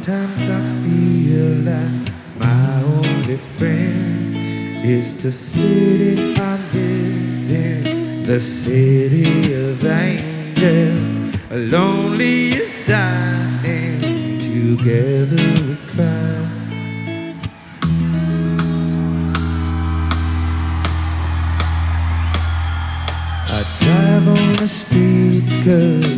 Sometimes I feel like my only friend is the city I live in, the city of angels. Lonely as I am, together we cry. I drive on the streets 'cause